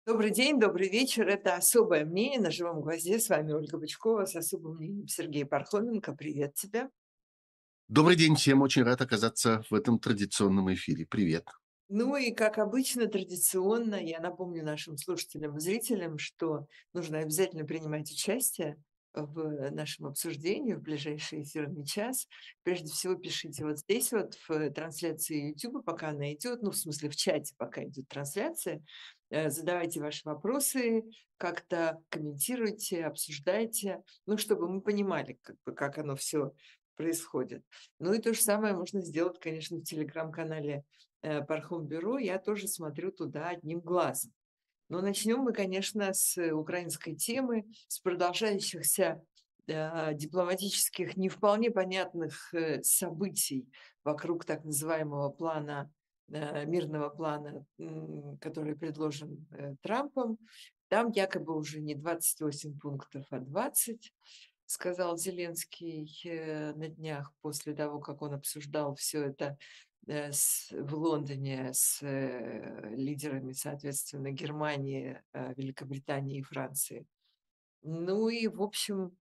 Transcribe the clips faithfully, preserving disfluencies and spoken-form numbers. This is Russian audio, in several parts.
Добрый день, добрый вечер. Это «Особое мнение» на «Живом гвозде». С вами Ольга Бычкова, с особым мнением Сергей Пархоменко. Привет тебе. Добрый день всем. Очень рад оказаться в этом традиционном эфире. Привет. Ну и, как обычно, традиционно, я напомню нашим слушателям и зрителям, что нужно обязательно принимать участие в нашем обсуждении в ближайший эфирный час. Прежде всего, пишите вот здесь вот в трансляции YouTube, пока она идет, ну, в смысле, в чате, пока идет трансляция. Э, Задавайте ваши вопросы, как-то комментируйте, обсуждайте, ну, чтобы мы понимали, как бы, как оно все происходит. Ну и то же самое можно сделать, конечно, в телеграм-канале э, Пархом-бюро. Я тоже смотрю туда одним глазом. Но начнем мы, конечно, с украинской темы, с продолжающихся э, дипломатических, не вполне понятных э, событий вокруг так называемого плана, э, мирного плана, м, который предложен э, Трампом. Там якобы уже не двадцать восемь пунктов, а двадцать, сказал Зеленский э, на днях после того, как он обсуждал все это э, с- в Лондоне с э, лидерами, соответственно, Германии, э, Великобритании и Франции. Ну и, в общем,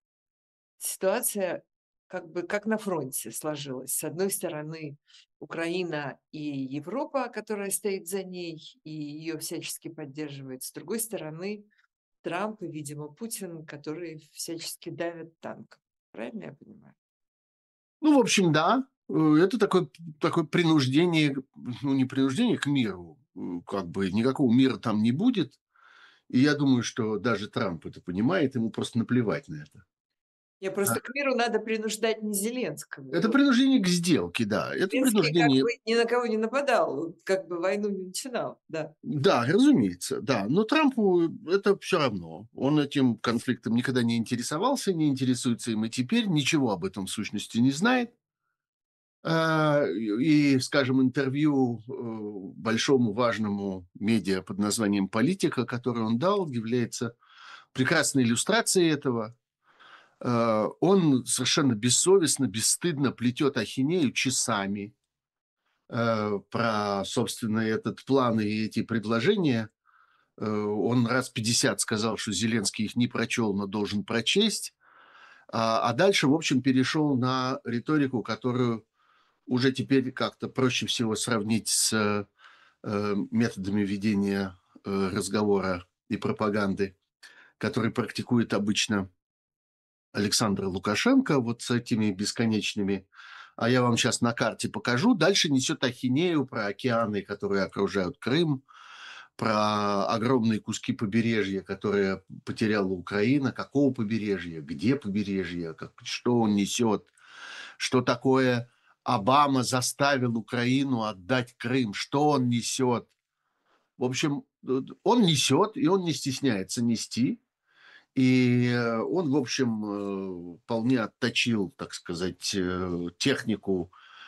ситуация как бы как на фронте сложилась. С одной стороны, Украина и Европа, которая стоит за ней и ее всячески поддерживает. С другой стороны, Трамп и, видимо, Путин, которые всячески давят танк. Правильно я понимаю? Ну, в общем, да, э, это такое, такое принуждение, ну, не принуждение к миру, э, как бы никакого мира там не будет. И я думаю, что даже Трамп это понимает, ему просто наплевать на это. Не, А, просто к миру надо принуждать не Зеленского. Это Вот. принуждение к сделке, да. Это Зеленский как принуждение, бы ни на кого не нападал, как бы войну не начинал, да. да, разумеется, да. Но Трампу это все равно. Он этим конфликтом никогда не интересовался, не интересуется им и теперь, ничего об этом в сущности не знает. А, и, скажем, интервью э, большому важному медиа под названием «Политика», которое он дал, является прекрасной иллюстрацией этого. А, Он совершенно бессовестно, бесстыдно плетет ахинею часами э, про, собственно, этот план и эти предложения. Э, Он раз пятьдесят сказал, что Зеленский их не прочел, но должен прочесть. А а дальше, в общем, перешел на риторику, которую уже теперь как-то проще всего сравнить с э, методами ведения э, разговора и пропаганды, которые практикует обычно Александр Лукашенко вот с этими бесконечными. А я вам сейчас на карте покажу. Дальше несет ахинею про океаны, которые окружают Крым, про огромные куски побережья, которые потеряла Украина. Какого побережья? Где побережье? Как, что он несет? Что такое Обама заставил Украину отдать Крым? Что он несет? В общем, э, он несет, и он не стесняется нести. И э, он, в общем, э, вполне отточил, так сказать, э, технику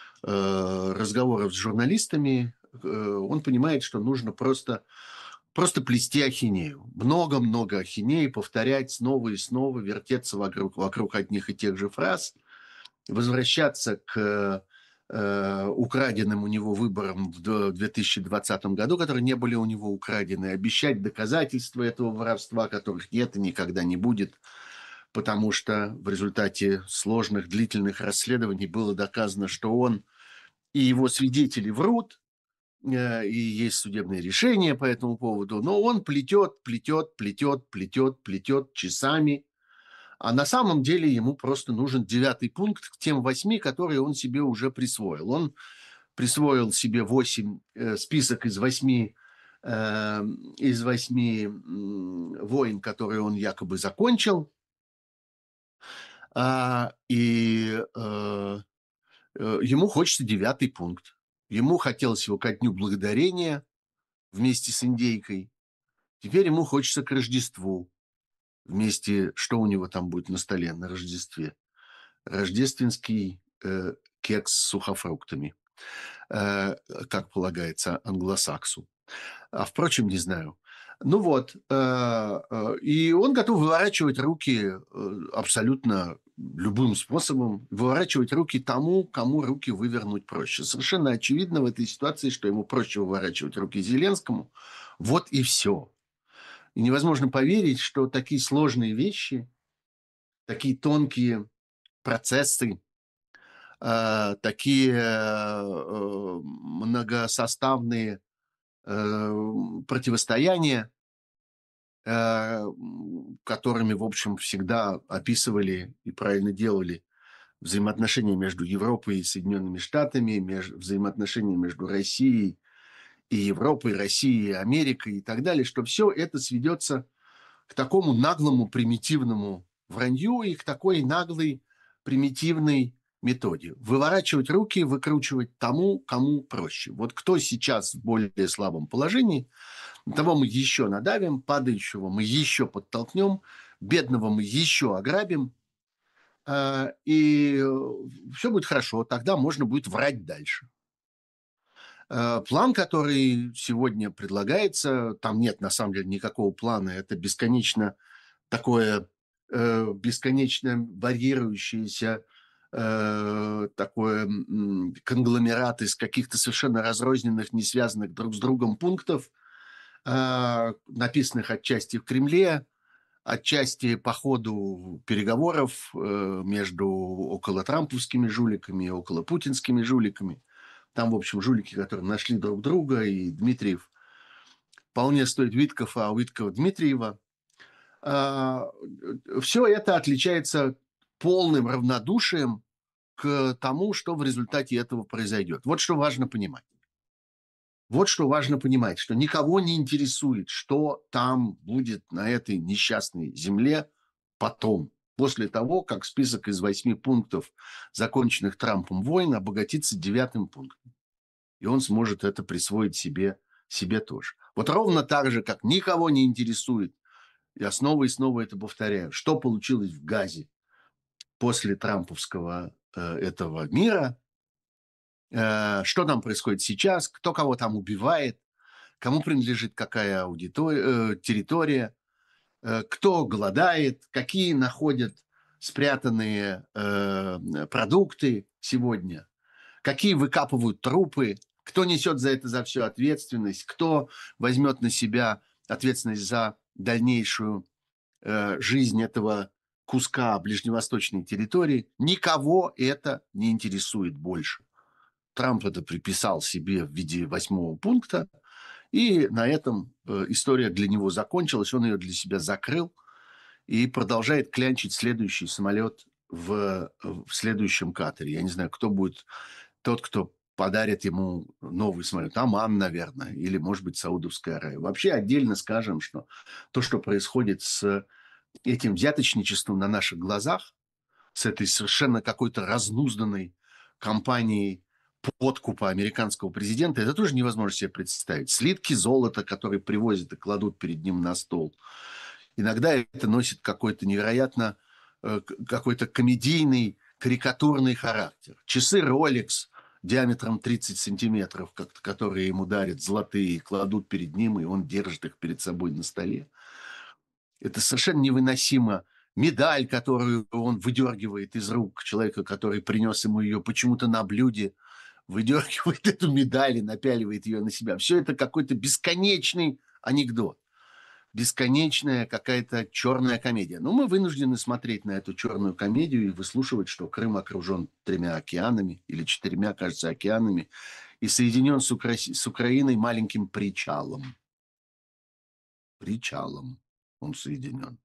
э, разговоров с журналистами. Э, Он понимает, что нужно просто, просто плести ахинею. Много-много ахинеи, повторять снова и снова, вертеться вокруг, вокруг одних и тех же фраз, возвращаться к э, украденным у него выборам в две тысячи двадцатом году, которые не были у него украдены, обещать доказательства этого воровства, которых нет и никогда не будет, потому что в результате сложных длительных расследований было доказано, что он и его свидетели врут, э, и есть судебные решения по этому поводу, но он плетет, плетет, плетет, плетет, плетет часами, а на самом деле ему просто нужен девятый пункт к тем восьми, которые он себе уже присвоил. Он присвоил себе восемь, э, список из восьми, э, из восьми м, войн, которые он якобы закончил, а, и э, э, ему хочется девятый пункт. Ему хотелось его ко Дню Благодарения вместе с индейкой. Теперь ему хочется к Рождеству вместе, что у него там будет на столе на Рождестве? Рождественский э, кекс с сухофруктами, э, как полагается англосаксу. А впрочем, не знаю. Ну вот, э, э, и он готов выворачивать руки э, абсолютно любым способом, выворачивать руки тому, кому руки вывернуть проще. Совершенно очевидно в этой ситуации, что ему проще выворачивать руки Зеленскому. Вот и все. И невозможно поверить, что такие сложные вещи, такие тонкие процессы, э, такие э, многосоставные э, противостояния, э, м, которыми, в общем, всегда описывали и правильно делали взаимоотношения между Европой и Соединенными Штатами, меж, взаимоотношения между Россией и Европой, Россией и Америкой и так далее, что все это сведется к такому наглому, примитивному вранью и к такой наглой, примитивной методе. Выворачивать руки, выкручивать тому, кому проще. Вот кто сейчас в более слабом положении, того мы еще надавим, падающего мы еще подтолкнем, бедного мы еще ограбим, э, и все будет хорошо, тогда можно будет врать дальше. Э, План, который сегодня предлагается, там нет на самом деле никакого плана, это бесконечно такое э, бесконечно варьирующееся э, такое м, конгломерат из каких-то совершенно разрозненных, не связанных друг с другом пунктов, э, написанных отчасти в Кремле, отчасти по ходу переговоров э, между околотрамповскими жуликами и околопутинскими жуликами. Там, в общем, жулики, которые нашли друг друга, и Дмитриев вполне стоит Виткова, а Уиткова Дмитриева. Все это отличается полным равнодушием к тому, что в результате этого произойдет. Вот что важно понимать. Вот что важно понимать, что никого не интересует, что там будет на этой несчастной земле потом, после того, как список из восьми пунктов, законченных Трампом войн, обогатится девятым пунктом. И он сможет это присвоить себе, себе тоже. Вот ровно так же, как никого не интересует, я снова и снова это повторяю, что получилось в Газе после трамповского э, этого мира, э, что там происходит сейчас, кто кого там убивает, кому принадлежит какая аудитория, э, территория, э, кто голодает, какие находят спрятанные э, продукты сегодня, какие выкапывают трупы, кто несет за это за все ответственность, кто возьмет на себя ответственность за дальнейшую э, жизнь этого куска ближневосточной территории. Никого это не интересует больше. Трамп это приписал себе в виде восьмого пункта, и на этом э, история для него закончилась, он ее для себя закрыл и продолжает клянчить следующий самолет в, в следующем катере. Я не знаю, кто будет тот, кто подарит ему новый самолет. Оман, наверное, или, может быть, Саудовская Аравия. Вообще отдельно скажем, что то, что происходит с этим взяточничеством на наших глазах, с этой совершенно какой-то разнузданной кампанией подкупа американского президента, это тоже невозможно себе представить. Слитки золота, которые привозят и кладут перед ним на стол. Иногда это носит какой-то невероятно, э, какой-то комедийный, карикатурный характер. Часы Rolex диаметром тридцать сантиметров, которые ему дарят золотые, кладут перед ним, и он держит их перед собой на столе. Это совершенно невыносимо. Медаль, которую он выдергивает из рук человека, который принес ему ее почему-то на блюде, выдергивает эту медаль и напяливает ее на себя. Все это какой-то бесконечный анекдот. Бесконечная какая-то черная комедия. Но мы вынуждены смотреть на эту черную комедию и выслушивать, что Крым окружен тремя океанами или четырьмя, кажется, океанами и соединен с, Укра... с Украиной маленьким причалом. Причалом он соединен.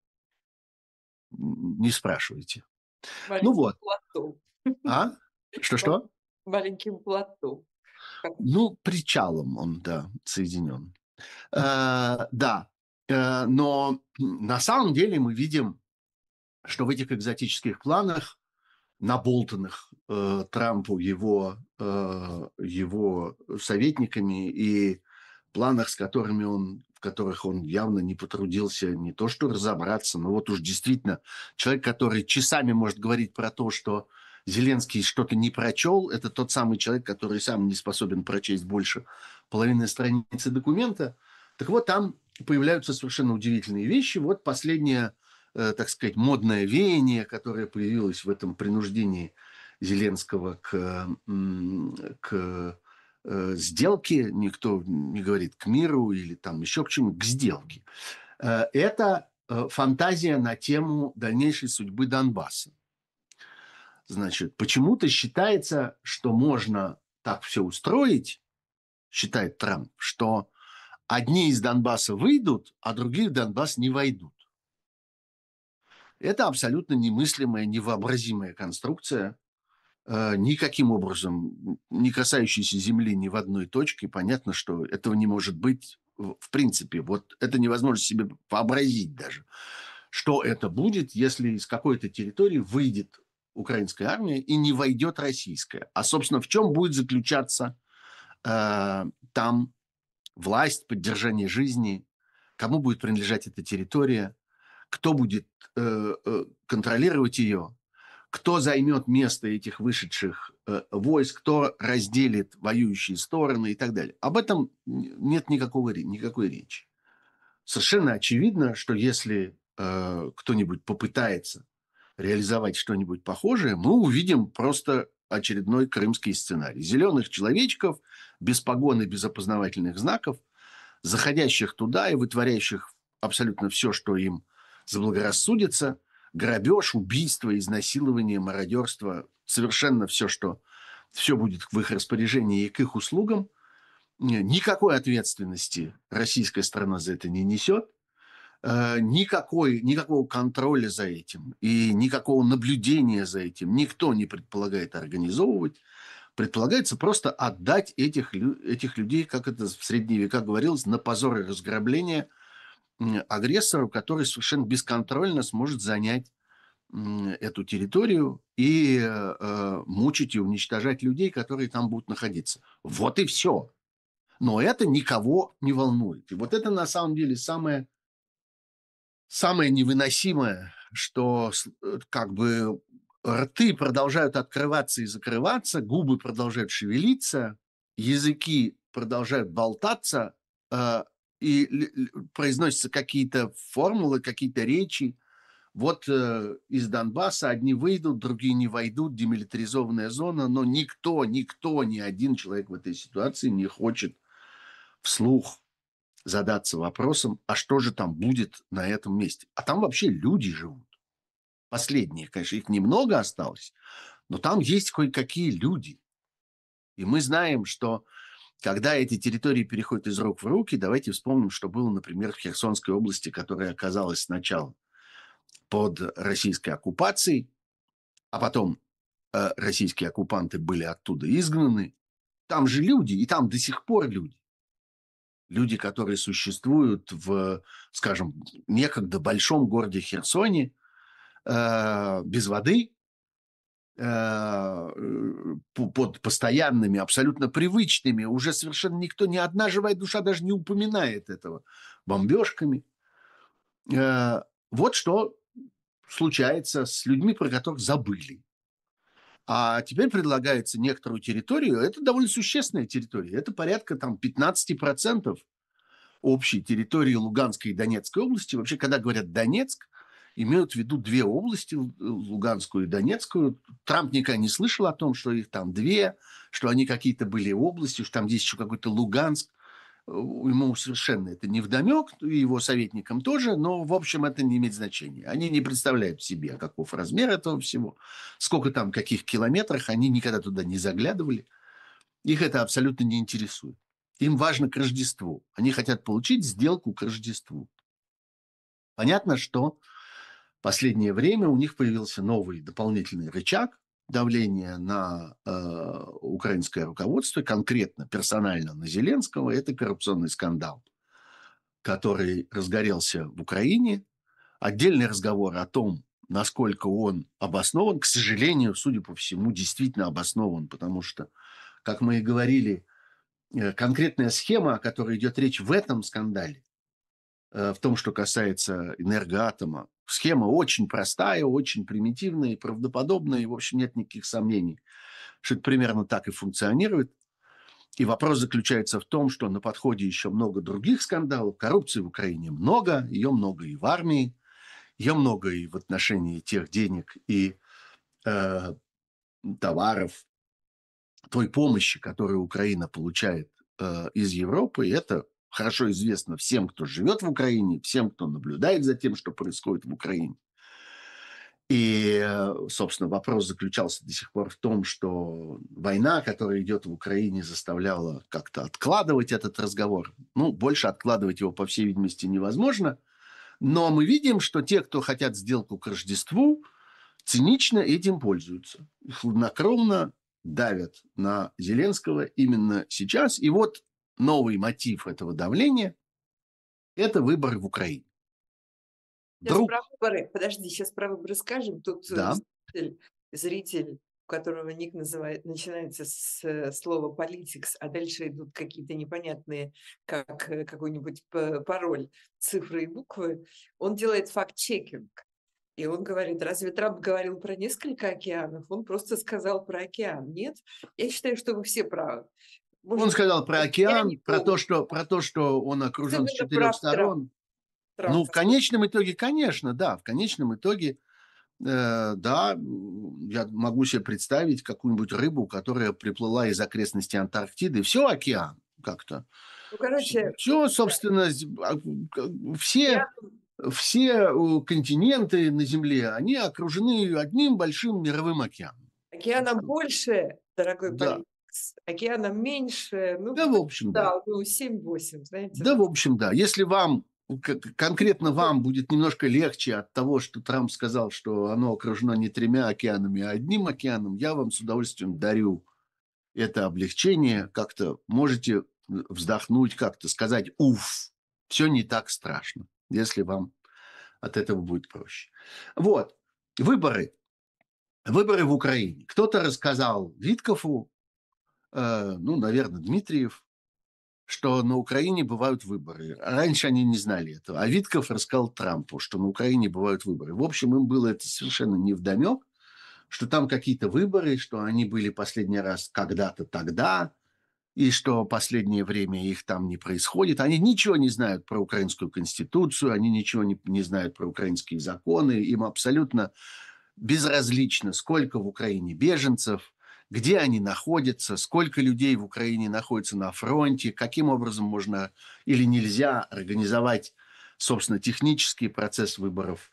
Не спрашивайте. Ну Маленьким вот. плотом. А? Что-что? Маленьким плотом. Как Ну, причалом он, да, соединен. Э, да. Э, но на самом деле мы видим, что в этих экзотических планах, наболтанных э, Трампу его, э, его советниками и планах, с которыми он, в которых он явно не потрудился не то что разобраться, но вот уж действительно человек, который часами может говорить про то, что Зеленский что-то не прочел, это тот самый человек, который сам не способен прочесть больше половины страницы документа. Так вот, там появляются совершенно удивительные вещи. Вот последнее, э, так сказать, модное веяние, которое появилось в этом принуждении Зеленского к, к э, сделке, никто не говорит к миру или там еще к чему, к сделке. Э, это э, фантазия на тему дальнейшей судьбы Донбасса. Значит, почему-то считается, что можно так все устроить, считает Трамп, что одни из Донбасса выйдут, а другие в Донбасс не войдут. Это абсолютно немыслимая, невообразимая конструкция, э, никаким образом не касающаяся земли ни в одной точке. Понятно, что этого не может быть в в принципе. Вот это невозможно себе вообразить даже, что это будет, если из какой-то территории выйдет украинская армия и не войдет российская. А, собственно, в чем будет заключаться э, там власть, поддержание жизни, кому будет принадлежать эта территория, кто будет э, э, контролировать ее, кто займет место этих вышедших э, войск, кто разделит воюющие стороны и так далее. Об этом нет никакого, никакой речи. Совершенно очевидно, что если э, кто-нибудь попытается реализовать что-нибудь похожее, мы увидим просто очередной крымский сценарий. Зеленых человечков, без погон и без опознавательных знаков, заходящих туда и вытворяющих абсолютно все, что им заблагорассудится, грабеж, убийство, изнасилование, мародерство, совершенно все, что все будет в их распоряжении и к их услугам. Никакой ответственности российская страна за это не несет, никакой, никакого контроля за этим и никакого наблюдения за этим никто не предполагает организовывать. Предполагается просто отдать этих, этих людей, как это в средние века говорилось, на позор и разграбление агрессору, который совершенно бесконтрольно сможет занять эту территорию и э, мучить и уничтожать людей, которые там будут находиться. Вот и все. Но это никого не волнует. И вот это на самом деле самое, самое невыносимое, что как бы рты продолжают открываться и закрываться, губы продолжают шевелиться, языки продолжают болтаться, э, и произносятся какие-то формулы, какие-то речи. Вот э, из Донбасса одни выйдут, другие не войдут, демилитаризованная зона, но никто, никто, ни один человек в этой ситуации не хочет вслух задаться вопросом, а что же там будет на этом месте? А там вообще люди живут. Последние, конечно, их немного осталось, но там есть кое-какие люди. И мы знаем, что когда эти территории переходят из рук в руки, давайте вспомним, что было, например, в Херсонской области, которая оказалась сначала под российской оккупацией, а потом э, российские оккупанты были оттуда изгнаны. Там же люди, и там до сих пор люди. Люди, которые существуют в, скажем, некогда большом городе Херсоне, э, без воды, э, под постоянными, абсолютно привычными, уже совершенно никто, ни одна живая душа даже не упоминает этого, бомбежками. Э, вот что случается с людьми, про которых забыли. А теперь предлагается некоторую территорию, это довольно существенная территория, это порядка там пятнадцать процентов общей территории Луганской и Донецкой области. Вообще, когда говорят Донецк, имеют в виду две области, Луганскую и Донецкую. Трамп никогда не слышал о том, что их там две, что они какие-то были области, что там здесь еще какой-то Луганск. Ему совершенно это невдомек, и его советникам тоже, но, в общем, это не имеет значения. Они не представляют себе, каков размер этого всего, сколько там, каких километрах, они никогда туда не заглядывали. Их это абсолютно не интересует. Им важно к Рождеству. Они хотят получить сделку к Рождеству. Понятно, что в последнее время у них появился новый дополнительный рычаг давления на э, украинское руководство, конкретно, персонально на Зеленского. Это коррупционный скандал, который разгорелся в Украине. Отдельный разговор о том, насколько он обоснован, к сожалению, судя по всему, действительно обоснован, потому что, как мы и говорили, конкретная схема, о которой идет речь в этом скандале, в том, что касается энергоатома, схема очень простая, очень примитивная и правдоподобная, и, в общем, нет никаких сомнений, что это примерно так и функционирует. И вопрос заключается в том, что на подходе еще много других скандалов. Коррупции в Украине много, ее много и в армии, ее много и в отношении тех денег и э, товаров, той помощи, которую Украина получает э, из Европы. И это хорошо известно всем, кто живет в Украине, всем, кто наблюдает за тем, что происходит в Украине. И, собственно, вопрос заключался до сих пор в том, что война, которая идет в Украине, заставляла как-то откладывать этот разговор. Ну, больше откладывать его, по всей видимости, невозможно. Но мы видим, что те, кто хотят сделку к Рождеству, цинично этим пользуются. Хладнокровно давят на Зеленского именно сейчас. И вот новый мотив этого давления – это выборы в Украине. Сейчас про Вдруг, выборы, подожди, сейчас про выборы скажем. Тут э, да, зритель, зритель, у которого ник называет, начинается с э, слова «политикс», а дальше идут какие-то непонятные, как э, какой-нибудь п- пароль, цифры и буквы, он делает факт-чекинг. И он говорит, разве Трамп говорил про несколько океанов? Он просто сказал про океан. Нет? Я считаю, что вы все правы. он Может быть, сказал про я не океан, про то, помню. что, про то, что он окружен с Особенно четырех прав Трамп, сторон. Ну, Трамп. в конечном итоге, конечно, да, в конечном итоге, э, да, я могу себе представить какую-нибудь рыбу, которая приплыла из окрестностей Антарктиды. Все океан как-то. Ну, короче, Все, собственно, з- а, к- все, я все э, континенты на Земле, они окружены одним большим мировым океаном. океаном больше, дорогой Да, политикс, океаном меньше, ну, да, в кто общем, да. дал, ну, семь-восемь, знаете. Да, в общем, да. Если вам, к- конкретно вам будет немножко легче от того, что Трамп сказал, что оно окружено не тремя океанами, а одним океаном, я вам с удовольствием дарю это облегчение. Как-то можете вздохнуть, как-то сказать, уф, все не так страшно, если вам от этого будет проще. Вот, выборы. Выборы в Украине. Кто-то рассказал Виткофу, э, ну, наверное, Дмитриев, что на Украине бывают выборы. А раньше они не знали этого. А Витков рассказал Трампу, что на Украине бывают выборы. В общем, им было это совершенно невдомек, что там какие-то выборы, что они были последний раз когда-то тогда, и что последнее время их там не происходит. Они ничего не знают про украинскую конституцию, они ничего не, не знают про украинские законы. Им абсолютно безразлично, сколько в Украине беженцев, где они находятся, сколько людей в Украине находится на фронте, каким образом можно или нельзя организовать, собственно, технический процесс выборов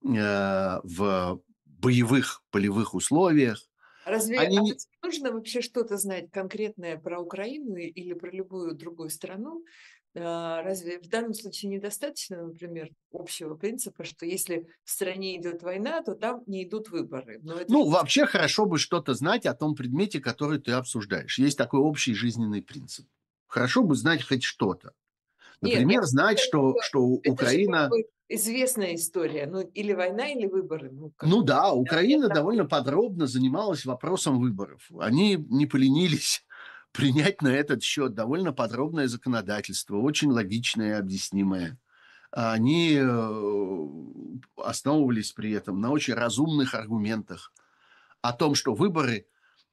э, в боевых полевых условиях. Разве, Они а не... разве нужно вообще что-то знать конкретное про Украину и- или про любую другую страну? А, Разве в данном случае недостаточно, например, общего принципа, что если в стране идет война, то там не идут выборы? Но это же Ну, вообще хорошо бы что-то знать о том предмете, который ты обсуждаешь. Есть такой общий жизненный принцип. Хорошо бы знать хоть что-то. нет, я Например, знать, считаю, что, что что это же как Украина. бы известная история. Ну, или война, или выборы. Ну, как Ну бы да, не Украина одного. довольно подробно занималась вопросом выборов. Они не поленились принять на этот счет довольно подробное законодательство, очень логичное и объяснимое. Они э, основывались при этом на очень разумных аргументах о том, что выборы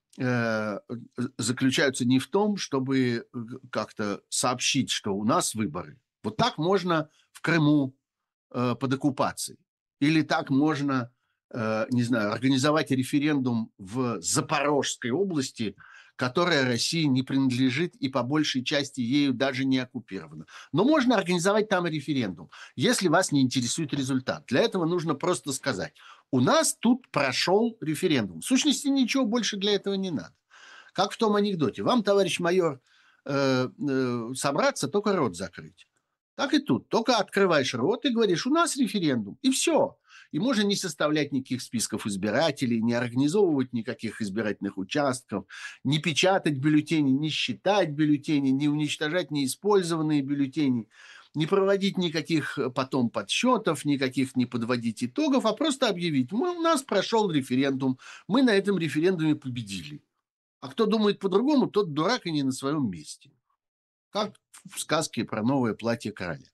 э, заключаются не в том, чтобы э, как-то сообщить, что у нас выборы. Вот так можно в Крыму э, под оккупацией. Или так можно, э, не знаю, организовать референдум в Запорожской области, которая России не принадлежит и по большей части ею даже не оккупирована. Но можно организовать там референдум, если вас не интересует результат. Для этого нужно просто сказать, у нас тут прошел референдум. В сущности, ничего больше для этого не надо. Как в том анекдоте. Вам, товарищ майор, э, э, собраться, только рот закрыть. Так и тут. Только открываешь рот и говоришь, у нас референдум. И все. И можно не составлять никаких списков избирателей, не организовывать никаких избирательных участков, не печатать бюллетени, не считать бюллетени, не уничтожать неиспользованные бюллетени, не проводить никаких потом подсчетов, никаких не подводить итогов, а просто объявить, мы, у нас прошел референдум, мы на этом референдуме победили. А кто думает по-другому, тот дурак и не на своем месте. Как в сказке про новое платье короля.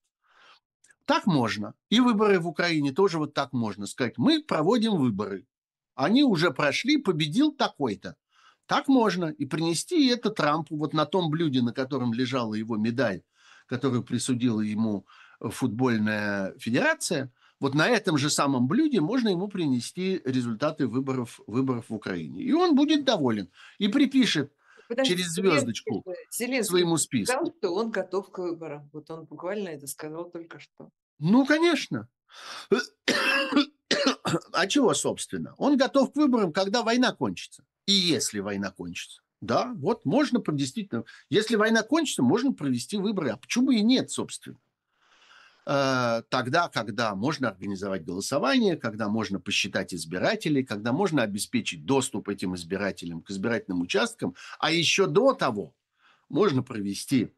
Так можно. И выборы в Украине тоже вот так можно сказать. Мы проводим выборы. Они уже прошли, победил такой-то. Так можно. И принести это Трампу вот на том блюде, на котором лежала его медаль, которую присудила ему футбольная федерация. Вот на этом же самом блюде можно ему принести результаты выборов, выборов в Украине. И он будет доволен. И припишет Подожди, через Зеленский звездочку же к Зеленский своему же сказал, списку. что он готов к выборам. Вот он буквально это сказал только что. Ну, конечно. А чего, собственно? Он готов к выборам, когда война кончится. И если война кончится. Да, вот можно про- действительно, если война кончится, можно провести выборы. А почему бы и нет, собственно? Э, Тогда, когда можно организовать голосование, когда можно посчитать избирателей, когда можно обеспечить доступ этим избирателям к избирательным участкам, а еще до того можно провести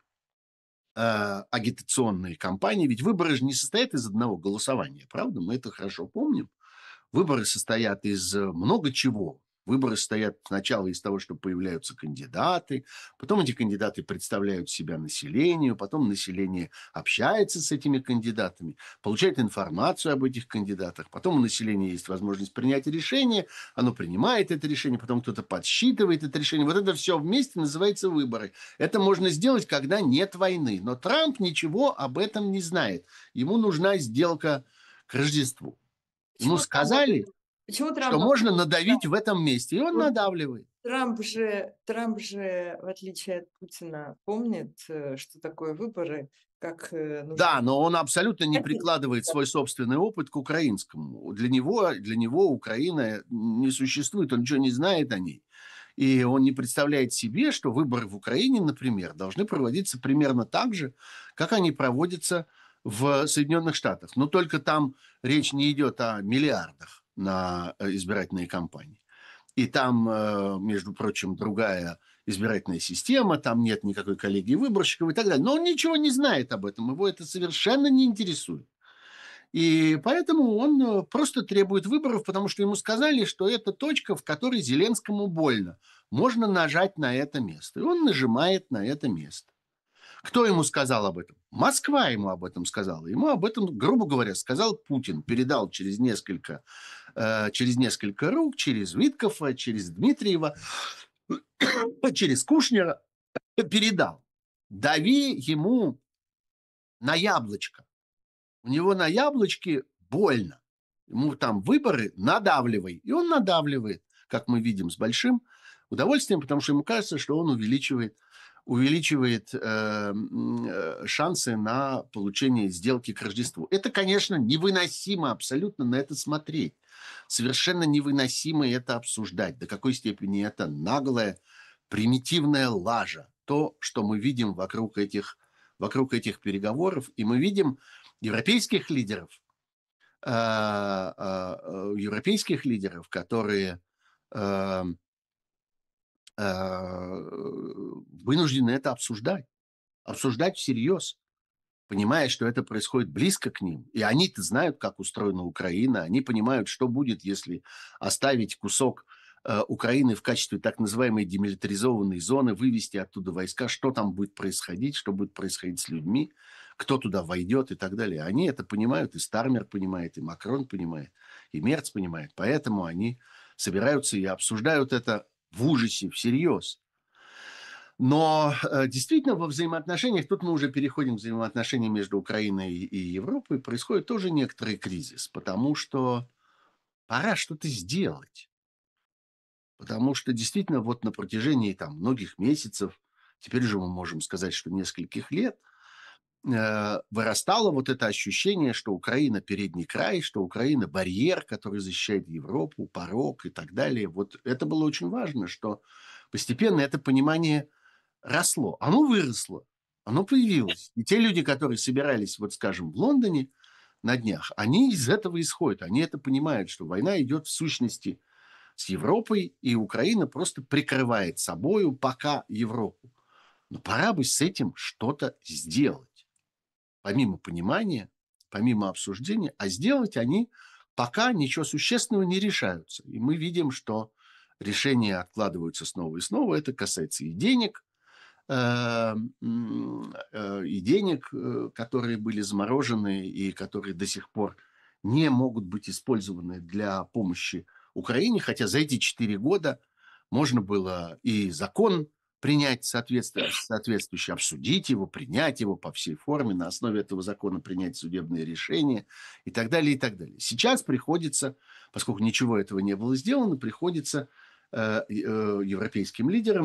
э, агитационные кампании. Ведь выборы же не состоят из одного голосования, правда? Мы это хорошо помним. Выборы состоят из э, много чего. Выборы состоят сначала из того, что появляются кандидаты, потом эти кандидаты представляют себя населению, потом население общается с этими кандидатами, получает информацию об этих кандидатах, потом у населения есть возможность принять решение, оно принимает это решение, потом кто-то подсчитывает это решение. Вот это все вместе называется выборы. Это можно сделать, когда нет войны. Но Трамп ничего об этом не знает. Ему нужна сделка к Рождеству. Ему Почему Трамп об сказали, этом почему что Трамп об можно этом не надавить в знает? этом месте, и он Вот надавливает. Трамп же Трамп же, в отличие от Путина, помнит, э, что такое выборы, как, э, нужно Да, но он абсолютно не тратить. прикладывает свой собственный опыт к украинскому. Для него, для него Украина не существует, он ничего не знает о ней. И он не представляет себе, что выборы в Украине, например, должны проводиться примерно так же, как они проводятся в Соединенных Штатах. Но только там речь не идет о миллиардах на э, избирательные кампании. И там, э, между прочим, другая избирательная система, там нет никакой коллегии выборщиков и так далее. Но он ничего не знает об этом, его это совершенно не интересует. И поэтому он э, просто требует выборов, потому что ему сказали, что это точка, в которой Зеленскому больно. Можно нажать на это место. И он нажимает на это место. Кто ему сказал об этом? Москва ему об этом сказала. Ему об этом, грубо говоря, сказал Путин. Передал через несколько, э, через несколько рук, через Виткофа, через Дмитриева, через Кушнера. Передал. Дави ему на яблочко. У него на яблочке больно. Ему там выборы, надавливай. И он надавливает, как мы видим, с большим удовольствием, потому что ему кажется, что он увеличивает, увеличивает э, м, э, шансы на получение сделки к Рождеству. Это, конечно, невыносимо абсолютно на это смотреть. Совершенно невыносимо это обсуждать. До какой степени это наглая, примитивная лажа. То, что мы видим вокруг этих, вокруг этих переговоров. И мы видим европейских лидеров, а, а, а, европейских лидеров, которые а, а, вынуждены это обсуждать, обсуждать всерьез, понимая, что это происходит близко к ним. И они-то знают, как устроена Украина, они понимают, что будет, если оставить кусок э, Украины в качестве так называемой демилитаризованной зоны, вывести оттуда войска, что там будет происходить, что будет происходить с людьми, кто туда войдет и так далее. Они это понимают, и Стармер понимает, и Макрон понимает, и Мерц понимает. Поэтому они собираются и обсуждают это в ужасе, всерьез. Но э, действительно во взаимоотношениях, тут мы уже переходим к взаимоотношениям между Украиной и Европой, происходит тоже некоторый кризис, потому что пора что-то сделать. Потому что действительно вот на протяжении там многих месяцев, теперь же мы можем сказать, что нескольких лет, э, вырастало вот это ощущение, что Украина передний край, что Украина барьер, который защищает Европу, порог и так далее. Вот это было очень важно, что постепенно это понимание росло, оно выросло, оно появилось. И те люди, которые собирались, вот скажем, в Лондоне на днях, они из этого исходят, они это понимают, что война идет в сущности с Европой, и Украина просто прикрывает собою пока Европу. Но пора бы с этим что-то сделать, помимо понимания, помимо обсуждения, а сделать они пока ничего существенного не решаются. И мы видим, что решения откладываются снова и снова. Это касается и денег, э, э, и денег, э, которые были заморожены и которые до сих пор не могут быть использованы для помощи Украине, хотя за эти четыре года можно было и закон принять соответствующий, соответствующий, обсудить его, принять его по всей форме, на основе этого закона принять судебные решения и так далее, и так далее. Сейчас приходится, поскольку ничего этого не было сделано, приходится э, э, европейским лидерам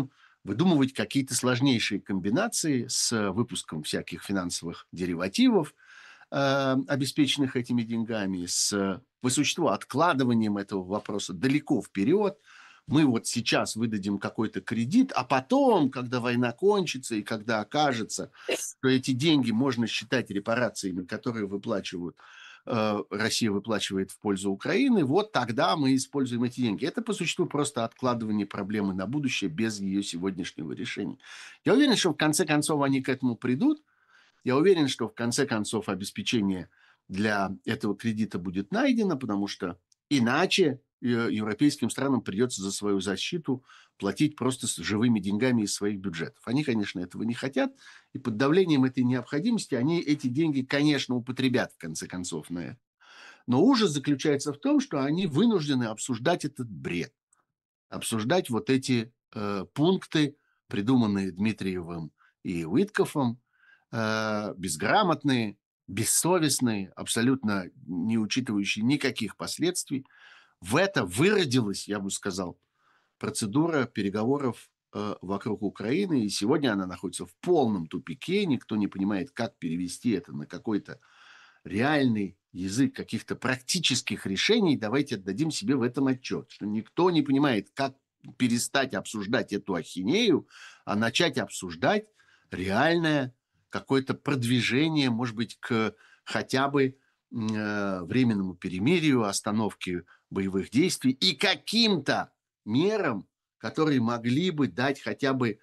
выдумывать какие-то сложнейшие комбинации с выпуском всяких финансовых деривативов, э, обеспеченных этими деньгами, с, по существу, откладыванием этого вопроса далеко вперед. Мы вот сейчас выдадим какой-то кредит, а потом, когда война кончится и когда окажется, что эти деньги можно считать репарациями, которые выплачивают, э, Россия выплачивает в пользу Украины, вот тогда мы используем эти деньги. Это, по существу, просто откладывание проблемы на будущее без ее сегодняшнего решения. Я уверен, что в конце концов они к этому придут. Я уверен, что в конце концов обеспечение для этого кредита будет найдено, потому что иначе э, европейским странам придется за свою защиту платить просто с живыми деньгами из своих бюджетов. Они, конечно, этого не хотят, и под давлением этой необходимости они эти деньги, конечно, употребят в конце концов на это. Но ужас заключается в том, что они вынуждены обсуждать этот бред, обсуждать вот эти э, пункты, придуманные Дмитриевым и Уиткофом, э, безграмотные, бессовестные, абсолютно не учитывающие никаких последствий. В это выродилась, я бы сказал, процедура переговоров э, вокруг Украины, и сегодня она находится в полном тупике, никто не понимает, как перевести это на какой-то реальный язык каких-то практических решений. Давайте отдадим себе в этом отчет, что никто не понимает, как перестать обсуждать эту ахинею, а начать обсуждать реальное какое-то продвижение, может быть, к хотя бы э, временному перемирию, остановке боевых действий и каким-то мерам, которые могли бы дать хотя бы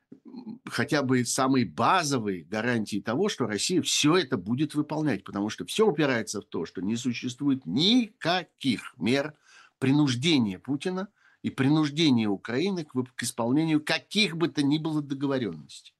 хотя бы самые базовые гарантии того, что Россия все это будет выполнять, потому что все упирается в то, что не существует никаких мер принуждения Путина и принуждения Украины к, к исполнению каких бы то ни было договоренностей.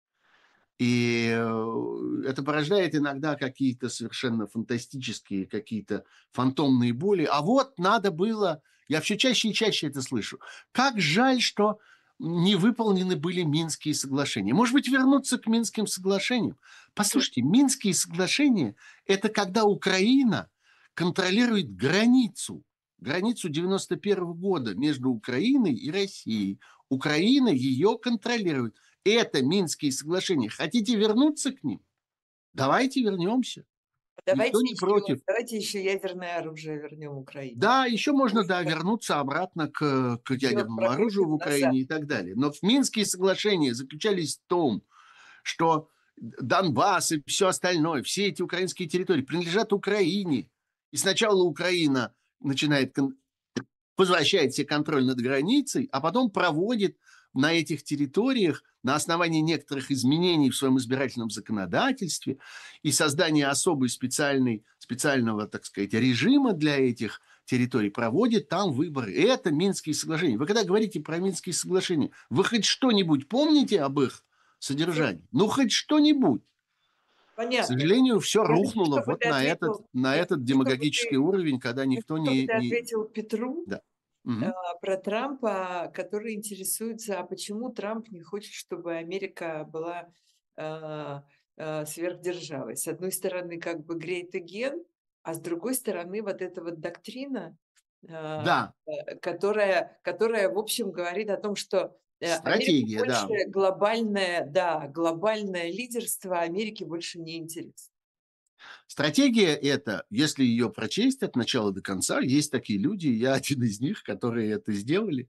И э, это порождает иногда какие-то совершенно фантастические, какие-то фантомные боли. А вот надо было, я все чаще и чаще это слышу, как жаль, что не выполнены были Минские соглашения. Может быть, вернуться к Минским соглашениям? Послушайте, Минские соглашения – это когда Украина контролирует границу, границу девяносто первого года между Украиной и Россией. Украина ее контролирует. Это Минские соглашения. Хотите вернуться к ним? Давайте вернемся. Никто Давайте не еще, против. давайте еще ядерное оружие вернем Украине. Да, еще можно, да, Пусть вернуться обратно к, к всё ядерному оружию в прокрутим назад. Украине и так далее. Но Минские соглашения заключались в том, что Донбасс и все остальное, все эти украинские территории принадлежат Украине. И сначала Украина начинает, возвращает себе контроль над границей, а потом проводит на этих территориях на основании некоторых изменений в своем избирательном законодательстве и создания особой специальной, специального, так сказать, режима для этих территорий, проводит там выборы. И это Минские соглашения. Вы когда говорите про Минские соглашения, вы хоть что-нибудь помните об их содержании? Ну, хоть что-нибудь. К Понятно. сожалению, все Я хочу, рухнуло чтобы вот ты на этот, ответил, на я этот хочу, чтобы демагогический ты, уровень, когда хочу, никто чтобы не... ты не... ответил Петру Да. э, Мгм. про Трампа, который интересуется, а почему Трамп не хочет, чтобы Америка была э, э, сверхдержавой. С одной стороны, как бы great again, а с другой стороны, вот эта вот доктрина, э, Да, э, которая, которая, в общем, говорит о том, что э, Америку стратегия, да. больше глобальное, да, глобальное лидерство Америке больше не интересно. Стратегия эта, если ее прочесть от начала до конца, есть такие люди, я один из них, которые это сделали.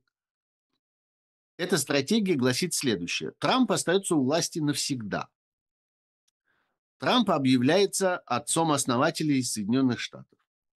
Эта стратегия гласит следующее. Трамп остается у власти навсегда. Трамп объявляется отцом-основателей Соединенных Штатов.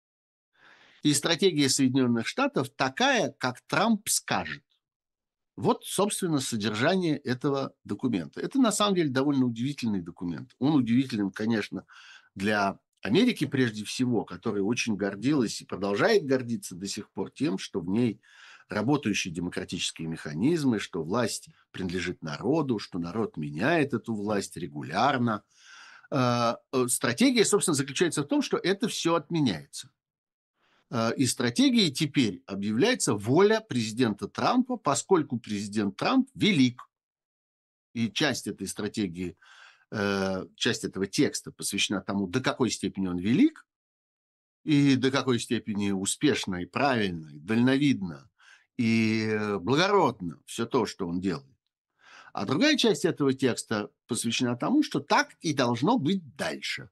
И стратегия Соединенных Штатов такая, как Трамп скажет. Вот, собственно, содержание этого документа. Это, на самом деле, довольно удивительный документ. Он удивителен, конечно, для Америки прежде всего, которая очень гордилась и продолжает гордиться до сих пор тем, что в ней работающие демократические механизмы, что власть принадлежит народу, что народ меняет эту власть регулярно. А, э, Стратегия, собственно, заключается в том, что это все отменяется. А, И стратегией теперь объявляется воля президента Трампа, поскольку президент Трамп велик. И часть этой стратегии, э, часть этого текста посвящена тому, до какой степени он велик, и до какой степени успешно, и правильно, и дальновидно, и э, благородно все то, что он делает. А другая часть этого текста посвящена тому, что так и должно быть дальше.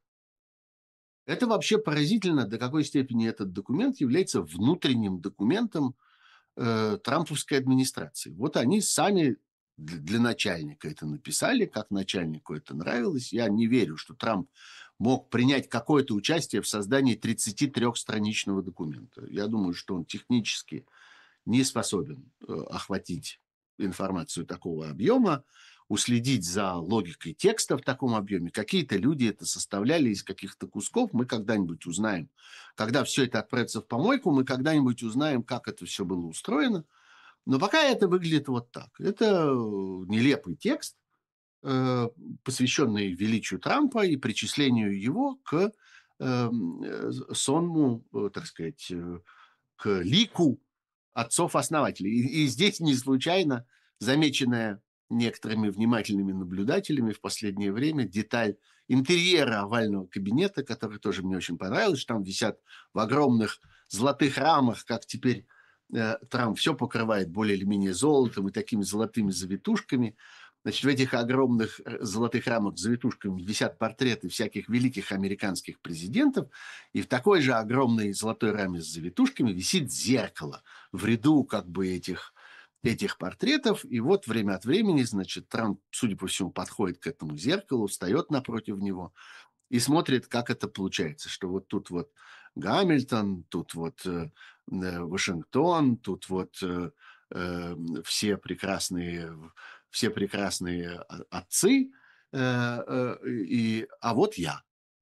Это вообще поразительно, до какой степени этот документ является внутренним документом э, трамповской администрации. Вот они сами для, для начальника это написали, как начальнику это нравилось. Я не верю, что Трамп мог принять какое-то участие в создании тридцатитрёхстраничного документа. Я думаю, что он технически не способен э, охватить информацию такого объема, уследить за логикой текста в таком объеме. Какие-то люди это составляли из каких-то кусков, мы когда-нибудь узнаем. Когда все это отправится в помойку, мы когда-нибудь узнаем, как это все было устроено. Но пока это выглядит вот так. Это э, нелепый текст, э, посвященный величию Трампа и причислению его к э, э, сонму, э, так сказать, э, к лику отцов-основателей. И, и здесь не случайно замеченная некоторыми внимательными наблюдателями в последнее время деталь интерьера овального кабинета, который тоже мне очень понравилось, что там висят в огромных золотых рамах, как теперь э, Трамп все покрывает более или менее золотом и такими золотыми завитушками. Значит, в этих огромных э, золотых рамах с завитушками висят портреты всяких великих американских президентов, и в такой же огромной золотой раме с завитушками висит зеркало в ряду как бы этих, этих портретов. И вот время от времени, значит, Трамп, судя по всему, подходит к этому зеркалу, встает напротив него и смотрит, как это получается, что вот тут вот Гамильтон, тут вот э, э, Вашингтон, тут вот э, э, все прекрасные, все прекрасные о- отцы, э, э, и, а вот я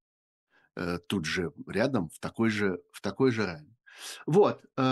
э, тут же рядом в такой же, в такой же раме. Вот, э,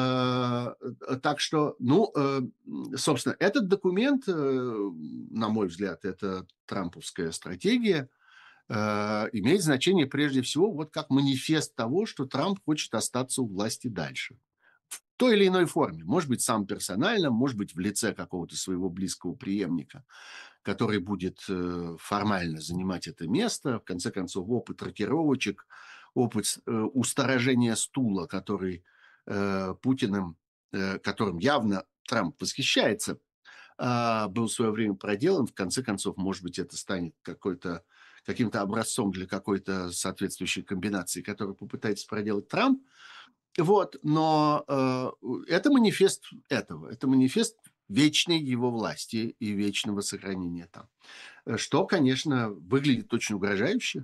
э, так что, ну, э, м, собственно, этот документ, э, на мой взгляд, это трамповская стратегия, э, имеет значение прежде всего вот как манифест того, что Трамп хочет остаться у власти дальше. В той или иной форме. Может быть, сам персонально, может быть, в лице какого-то своего близкого преемника, который будет э, формально занимать это место. В конце концов, опыт рокировочек, опыт э, устражения стула, который э, Путиным, э, которым явно Трамп восхищается, а, был в свое время проделан. В конце концов, может быть, это станет какой-то, каким-то образцом для какой-то соответствующей комбинации, которую попытается проделать Трамп. Вот, но э, это манифест этого, это манифест вечной его власти и вечного сохранения там. Э, Что, конечно, выглядит очень угрожающе.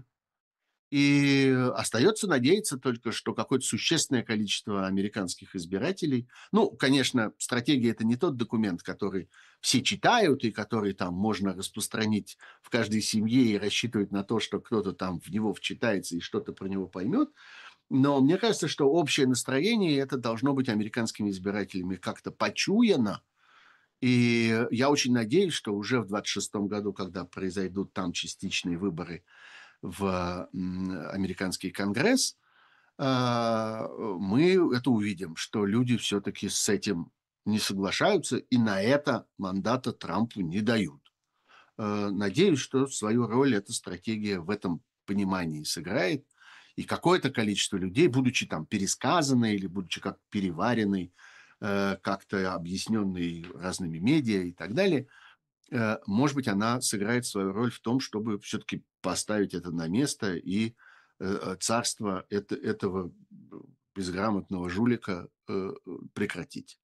И остается надеяться только, что какое-то существенное количество американских избирателей, ну, конечно, стратегия – это не тот документ, который все читают и который там можно распространить в каждой семье и рассчитывать на то, что кто-то там в него вчитается и что-то про него поймет. Но мне кажется, что общее настроение это должно быть американскими избирателями как-то почуяно. И я очень надеюсь, что уже в двадцать шестом году, когда произойдут там частичные выборы в м, американский конгресс, а, мы это увидим, что люди все-таки с этим не соглашаются и на это мандата Трампу не дают. Э, Надеюсь, что свою роль эта стратегия в этом понимании сыграет. И какое-то количество людей, будучи там пересказанной или будучи как переваренной, э, как-то объясненной разными медиа и так далее, э, может быть, она сыграет свою роль в том, чтобы все-таки поставить это на место и э, э, царство это, этого безграмотного жулика э, э, прекратить.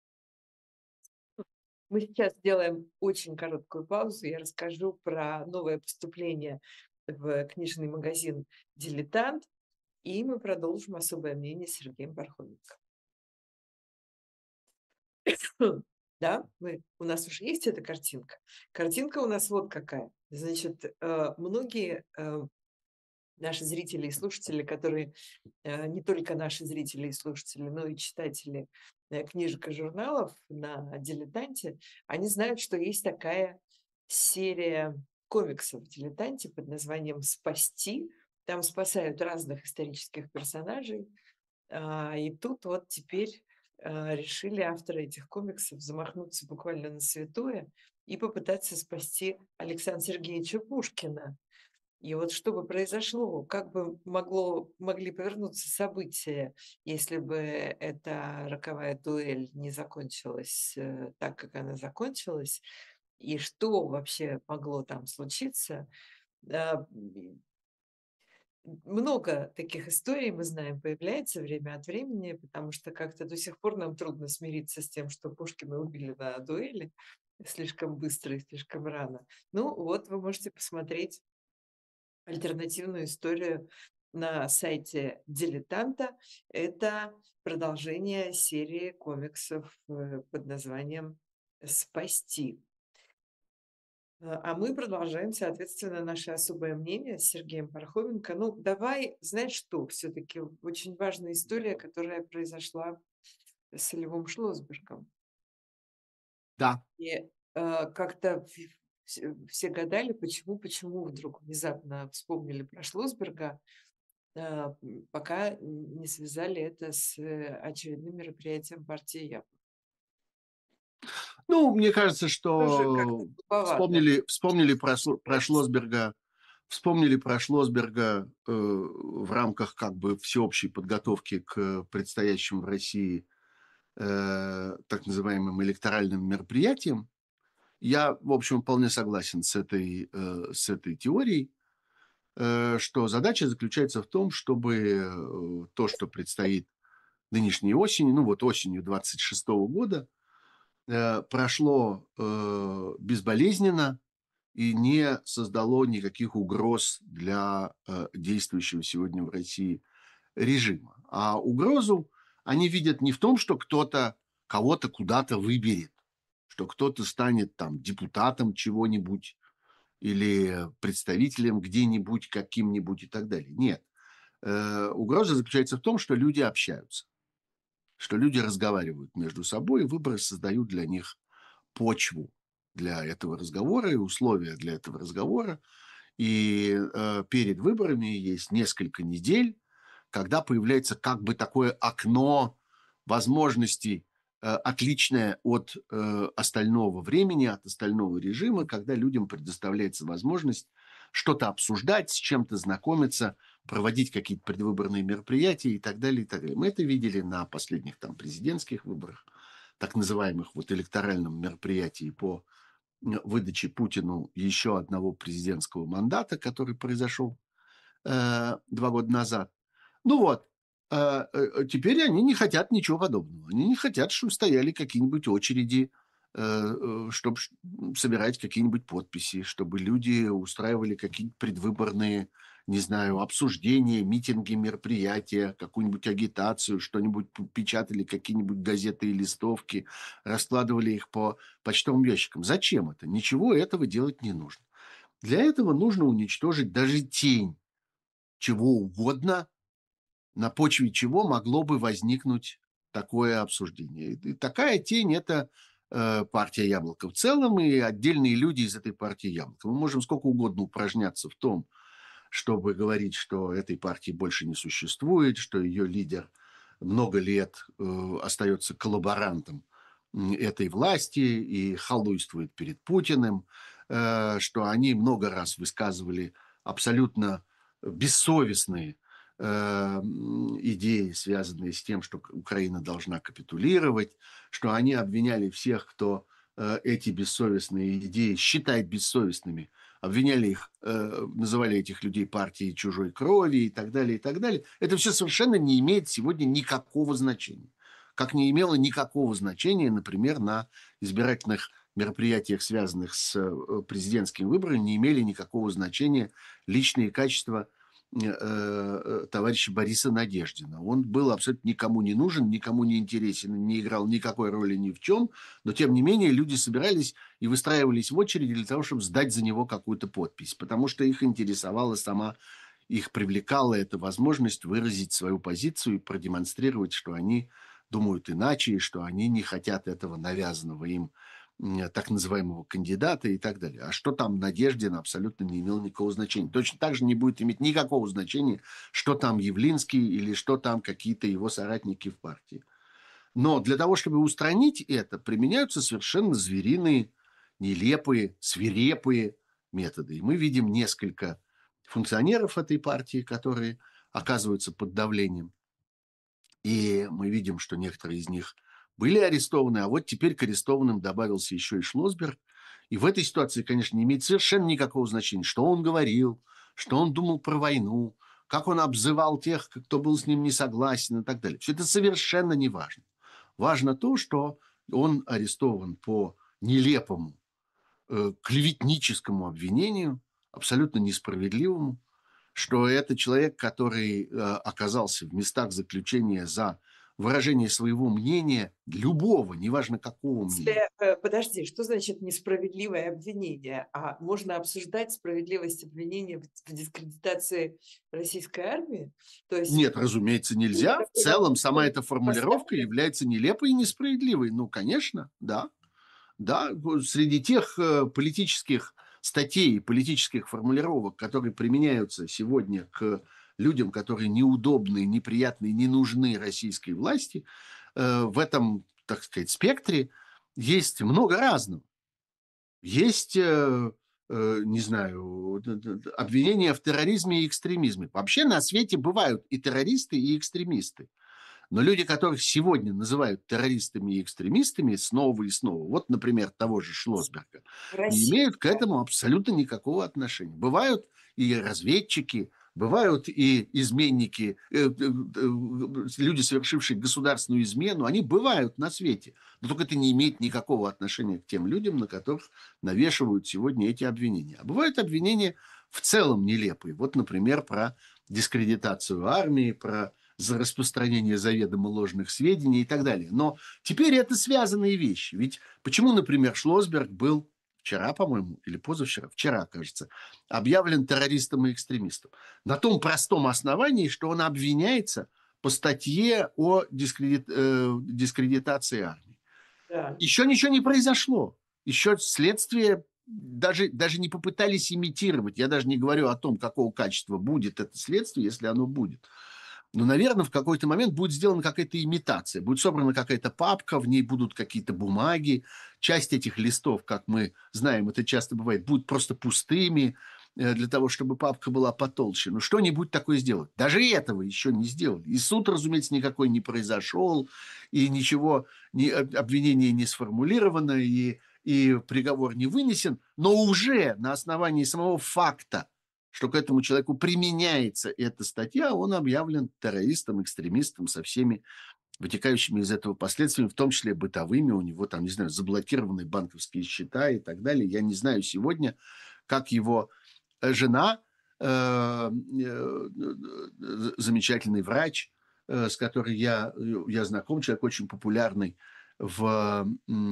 Мы сейчас сделаем очень короткую паузу. Я расскажу про новое поступление в книжный магазин «Дилетант», и мы продолжим особое мнение с Сергеем Пархоменко. Да, мы, у нас уже есть эта картинка. Картинка у нас вот какая. Значит, э, многие э, наши зрители и слушатели, которые э, не только наши зрители и слушатели, но и читатели э, книжек и журналов на «Дилетанте», они знают, что есть такая серия комиксов в «Дилетанте» под названием «Спасти». Там спасают разных исторических персонажей. А, И тут вот теперь а, решили авторы этих комиксов замахнуться буквально на святое и попытаться спасти Александра Сергеевича Пушкина. И вот что бы произошло, как бы могло, могли повернуться события, если бы эта роковая дуэль не закончилась э, так, как она закончилась. и что вообще могло там случиться. А, м, Много таких историй, мы знаем, появляется время от времени, потому что как-то до сих пор нам трудно смириться с тем, что Пушкина убили на дуэли слишком быстро и слишком рано. Ну, вот вы можете посмотреть альтернативную историю на сайте "Дилетанта". Это продолжение серии комиксов, э, под названием "Спасти". А а мы продолжаем, соответственно, наше особое мнение с Сергеем Пархоменко. Ну, давай, знаешь что, все таки очень важная история, которая произошла с Львом Шлосбергом. Да. И, э, как-то в все все гадали, почему почему вдруг внезапно вспомнили про Шлосберга. А, м, пока н не связали это с, э, очередным мероприятием партии "Яблоко". Ну, мне кажется, Тоже как-то что глуповато. вспомнили вспомнили про Шло про Кажется. Шлосберга вспомнили про Шлосберга, э, в рамках как бы всеобщей подготовки к предстоящим в России, э, так называемым электоральным мероприятиям. Я, в общем, вполне согласен с этой, э, с этой теорией, э, что задача заключается в том, чтобы, э, то, что предстоит нынешней осенью, ну вот осенью двадцать шестого года, э, прошло, э, безболезненно и не создало никаких угроз для, э, действующего сегодня в России режима. А угрозу они видят не в том, что кто-то кого-то куда-то выберет, что кто-то станет там депутатом чего-нибудь или представителем где-нибудь, каким-нибудь и так далее. Нет. Э, угроза заключается в том, что люди общаются, что люди разговаривают между собой, и выборы создают для них почву для этого разговора и условия для этого разговора. И э, перед выборами есть несколько недель, когда появляется как бы такое окно возможностей, э, отличное от э, остального времени, от остального режима, когда людям предоставляется возможность что-то обсуждать, с чем-то знакомиться, проводить какие-то предвыборные мероприятия и так далее, и так далее. Мы это видели на последних там президентских выборах, так называемых вот электоральном мероприятии по выдаче Путину еще одного президентского мандата, который произошел э, два года назад. Ну вот, э, э, теперь они не хотят ничего подобного. Они не хотят, чтобы стояли какие-нибудь очереди, э, чтобы собирать какие-нибудь подписи, чтобы люди устраивали какие-нибудь предвыборные, не знаю, обсуждения, митинги, мероприятия, какую-нибудь агитацию, что-нибудь п- печатали, какие-нибудь газеты и листовки, раскладывали их по почтовым ящикам. Зачем это? Ничего этого делать не нужно. Для этого нужно уничтожить даже тень чего угодно, на почве чего могло бы возникнуть такое обсуждение. И такая тень – это э, партия «Яблоко» в целом и отдельные люди из этой партии «Яблоко». Мы можем сколько угодно упражняться в том, чтобы говорить, что этой партии больше не существует, что ее лидер много лет э, остается коллаборантом этой власти и халуйствует перед Путиным, э, что они много раз высказывали абсолютно бессовестные э, идеи, связанные с тем, что Украина должна капитулировать, что они обвиняли всех, кто э, эти бессовестные идеи считает бессовестными, обвиняли их, э, называли этих людей партией чужой крови и так далее, и так далее. Это все совершенно не имеет сегодня никакого значения. Как не имело никакого значения, например, на избирательных мероприятиях, связанных с э, президентскими выборами, не имели никакого значения личные качества э, э, товарища Бориса Надеждина. Он был абсолютно никому не нужен, никому не интересен, не играл никакой роли ни в чем, но тем не менее люди собирались и выстраивались в очереди для того, чтобы сдать за него какую-то подпись, потому что их интересовала сама, их привлекала эта возможность выразить свою позицию и продемонстрировать, что они думают иначе, и что они не хотят этого навязанного им м, так называемого кандидата и так далее. А что там Надеждин абсолютно не имел никакого значения. Точно так же не будет иметь никакого значения, что там Явлинский или что там какие-то его соратники в партии. Но для того, чтобы устранить это, применяются совершенно звериные, нелепые, свирепые методы. И мы видим несколько функционеров этой партии, которые оказываются под давлением. И мы видим, что некоторые из них были арестованы, а вот теперь к арестованным добавился еще и Шлосберг. И в этой ситуации, конечно, не имеет совершенно никакого значения, что он говорил, что он думал про войну, как он обзывал тех, кто был с ним не согласен и так далее. Все это совершенно не важно. Важно то, что он арестован по нелепому, э, клеветническому обвинению, абсолютно несправедливому, что это человек, который э, оказался в местах заключения за выражение своего мнения, любого, неважно какого мнения. Если, э, подожди, что значит несправедливое обвинение? А можно обсуждать справедливость обвинения в в дискредитации российской армии? То есть Нет, разумеется, люди, нельзя. В которые целом были сама эта формулировка поставлены. является нелепой и несправедливой. Ну, конечно, да. Да, го- среди тех э, политических статей, политических формулировок, которые применяются сегодня к людям, которые неудобны, неприятны, не нужны российской власти, э, в этом, так сказать, спектре есть много разного. Есть, э, э, не знаю, д- д- д- обвинения в терроризме и экстремизме. Вообще на свете бывают и террористы, и экстремисты. Но люди, которых сегодня называют террористами и экстремистами снова и снова, вот, например, того же Шлосберга, не имеют к Российская. этому абсолютно никакого отношения. Бывают и разведчики, бывают и изменники, э, э, э, люди, совершившие государственную измену, они бывают на свете. Но только это не имеет никакого отношения к тем людям, на которых навешивают сегодня эти обвинения. А бывают обвинения в целом нелепые. Вот, например, про дискредитацию армии, про за распространение заведомо ложных сведений и так далее. Но теперь это связанные вещи. Ведь почему, например, Шлосберг был вчера, по-моему, или позавчера, вчера, кажется, объявлен террористом и экстремистом? На том простом основании, что он обвиняется по статье о дискредит, э, дискредитации армии. Да. Еще ничего не произошло. Еще следствие даже, даже не попытались имитировать. Я даже не говорю о том, какого качества будет это следствие, если оно будет. Но, наверное, в какой-то момент будет сделана какая-то имитация. Будет собрана какая-то папка, в ней будут какие-то бумаги. Часть этих листов, как мы знаем, это часто бывает, будут просто пустыми э, для того, чтобы папка была потолще. Но что-нибудь такое сделать. Даже этого еще не сделали. И суд, разумеется, никакой не произошел, и ничего, ни, об- обвинение не сформулировано, и, и приговор не вынесен. Но уже на основании самого факта, что к этому человеку применяется эта статья, он объявлен террористом, экстремистом со всеми вытекающими из этого последствиями, в том числе бытовыми. У него там, не знаю, заблокированы банковские счета и так далее. Я не знаю сегодня, как его э, жена, э, э, замечательный врач, э, с которой я, я знаком, человек очень популярный в,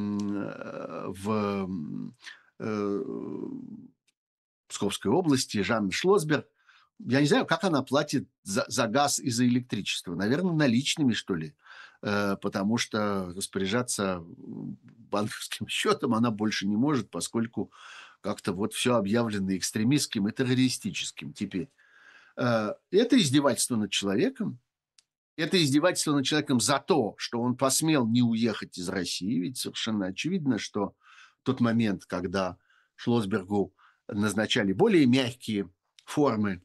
в э, Псковской области, Жанна Шлосберг. Я не знаю, как она платит за, за газ и за электричество. Наверное, наличными, что ли. Э, потому что распоряжаться банковским счетом она больше не может, поскольку как-то вот все объявлено экстремистским и террористическим теперь. Э, это издевательство над человеком. Это издевательство над человеком за то, что он посмел не уехать из России. Ведь совершенно очевидно, что в тот момент, когда Шлосбергу назначали более мягкие формы,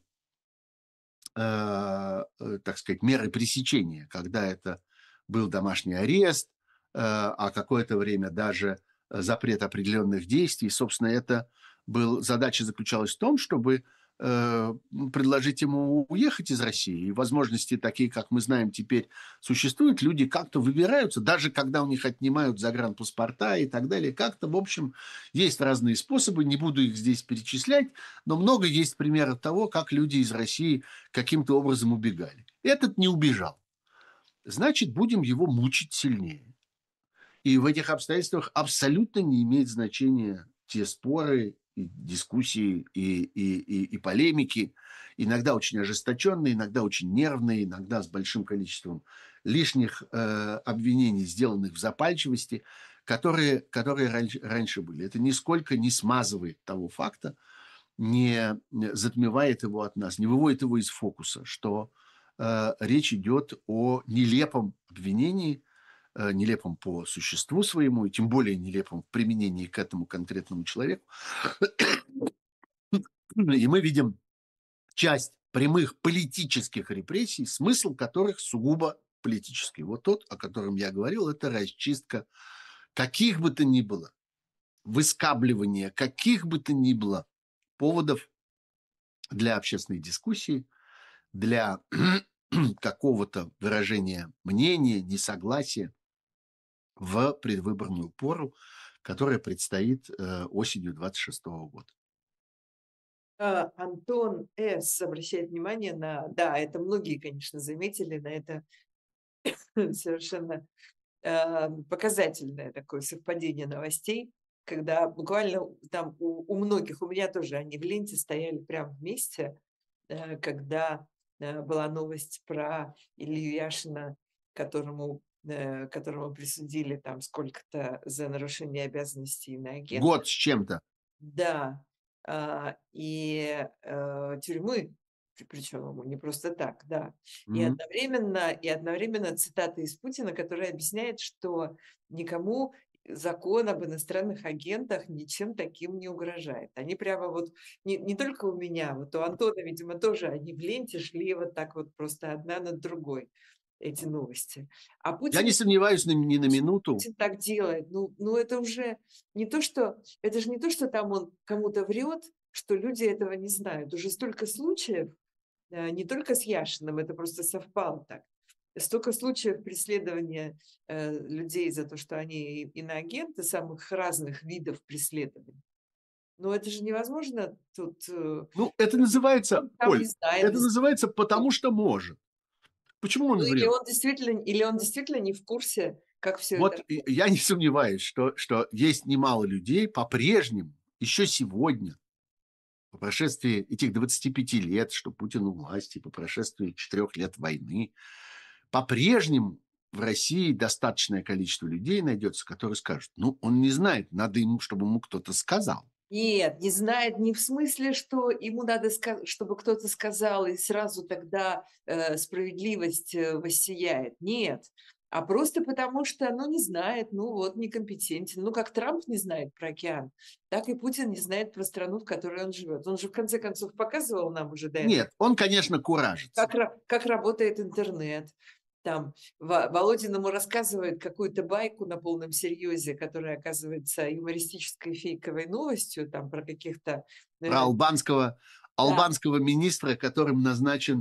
э, э, так сказать, меры пресечения, когда это был домашний арест, э, а какое-то время даже э, запрет определенных действий. Собственно, это был, задача заключалась в том, чтобы э, предложить ему уехать из России. И возможности такие, как мы знаем, теперь существуют. Люди как-то выбираются, даже когда у них отнимают загранпаспорта и так далее. Как-то, в общем, есть разные способы, не буду их здесь перечислять, но много есть примеров того, как люди из России каким-то образом убегали. Этот не убежал. Значит, будем его мучить сильнее. И в этих обстоятельствах абсолютно не имеет значения те споры, и дискуссии и, и, и, и полемики, иногда очень ожесточенные, иногда очень нервные, иногда с большим количеством лишних э, обвинений, сделанных в запальчивости, которые, которые раньше, раньше были. Это нисколько не смазывает того факта, не затмевает его от нас, не выводит его из фокуса, что э, речь идет о нелепом обвинении, э, нелепом по существу своему, и тем более нелепом в применении к этому конкретному человеку. И мы видим часть прямых политических репрессий, смысл которых сугубо политический. Вот тот, о котором я говорил, это расчистка каких бы то ни было выскабливания каких бы то ни было поводов для общественной дискуссии, для какого-то выражения мнения, несогласия в предвыборную пору, которая предстоит э, осенью двадцать шестого года. А, Антон С. обращает внимание на, да, это многие, конечно, заметили, на это совершенно э, показательное такое совпадение новостей, когда буквально там у, у многих, у меня тоже они в ленте стояли прямо вместе, э, когда э, была новость про Илью Яшина, которому, э, которому присудили там сколько-то за нарушение обязанностей иноагента. Год с чем-то. Да, а, и, э, тюрьмы, причем ему не просто так, да. И Мгм. одновременно и одновременно цитата из Путина, которая объясняет, что никому закон об иностранных агентах ничем таким не угрожает. Они прямо вот не не только у меня, вот у Антона, видимо, тоже они в ленте шли вот так вот просто одна над другой, эти новости. А Я не Путин сомневаюсь ни, ни на Почему минуту. Путин так делает? Ну ну, это уже не то, что это же не то, что там он кому-то врет, что люди этого не знают. Уже столько случаев, э, не только с Яшиным, это просто совпало так. Столько случаев преследования, э, людей за то, что они и иноагенты, самых разных видов преследований. Но это же невозможно тут, э, Ну, это называется, он там не Оль, знает это до сих называется пор. потому что может. Почему он Ну, или врет? он действительно или он действительно не в курсе, как все это Вот и я не сомневаюсь, что, что есть немало людей по-прежнему, еще сегодня, по прошествии этих двадцати пяти лет, что Путин у власти, по прошествии четырех лет войны, по-прежнему в России достаточное количество людей найдется, которые скажут, ну, он не знает, надо ему, чтобы ему кто-то сказал. Нет, не знает не в смысле, что ему надо, ска чтобы кто-то сказал, и сразу тогда, э, справедливость, э, воссияет. Нет, а просто потому что, ну, не знает, ну, вот некомпетентен. Ну, как Трамп не знает про океан, так и Путин не знает про страну, в которой он живет. Он же, в конце концов, показывал нам уже до этого, Нет, он, конечно, куражится. как ра как работает интернет. Там Во Володин ему рассказывает какую-то байку на полном серьезе, которая оказывается юмористической фейковой новостью, там про каких-то, Про э, албанского, да. албанского министра, которым назначен,